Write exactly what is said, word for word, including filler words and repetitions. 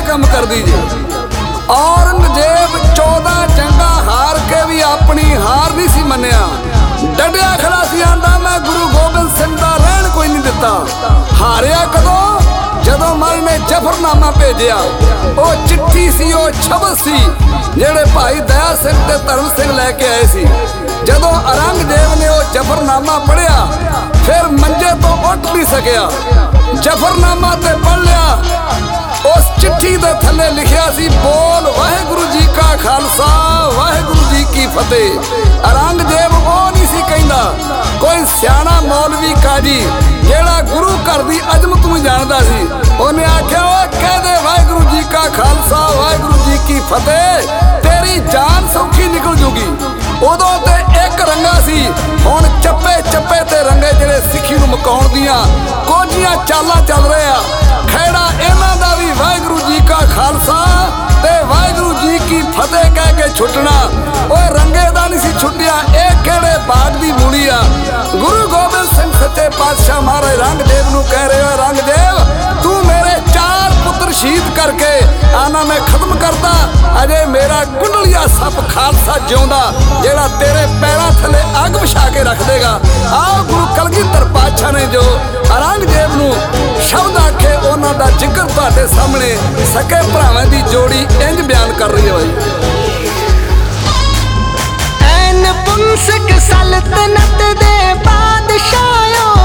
काम करदी जी। औरंगजेब चौदह जंगा हार के भी अपनी हार नहीं सी मन्निया, डटिया खड़ा सी, आंदा मैं गुरु गोबिंद सिंह दा रहन कोई नहीं दिता। हारिया कदों जदों मल ने जफरनामा भेजिया, वो चिट्ठी सी, वो शब्द सी जेड़े भाई दया सिंह ते धर्म सिंह लैके आए सी। जदों औरंगजेब ने वो जफरनामा पढ़िया, फिर मंजे तो उठ नहीं सकिया, जफरनामा ते पढ़ लिया। उस चिट्ठी दे थले लिखिया सी, बोल वाहेगुरु जी का खालसा वाहेगुरु जी की फतेह। औरंगजेब वो नहीं सी कहंदा, कोई सियाणा मौलवी काजी जेड़ा गुरु घर दी अजमत नूं जानदा सी, उन्हें आख्या ओ कह दे वाहेगुरु जी का खालसा वाहेगुरु जी की फतेह, तेरी जान सौखी निकल जूगी। उदों ते एक रंगा सी, हुण चप्पे चप्पे ते रंगे जेड़े सिੱਖੀ नूं मुकाउण दियां कोझियां चालां चल रहे आ। खैड़ा इन्हां दा भी वाहेगुरु जी का खालसा ते वाहेगुरु जी की फतेह कह के छुटना। ओए रंगे दा नहीं सी छुटिया, ਇਹ ਕਿਹੜੇ बाग दी मूली आ। गुरु गोबिंद सिंह सच्चे पातशाह महाराज औरंगजेब नूं कह रहे हो, औरंगजेब तू मेरे चार पुत्र शहीद करके आना मैं खत्म करता, अजे मेरा कुंडलिया सप खालसा जिउंदा जेड़ा तेरे पैरों थले अग विछा के रख देगा। आओ गुरु कलगीधर पातशाह ने जो औरंगजेब नूं शब्द आखे, उन्हां दा जिक्र तुहाडे सामने सके भरावां दी जोड़ी इंज बयान कर रही है भाई। पुंसक सल्तनत दे बादशाहों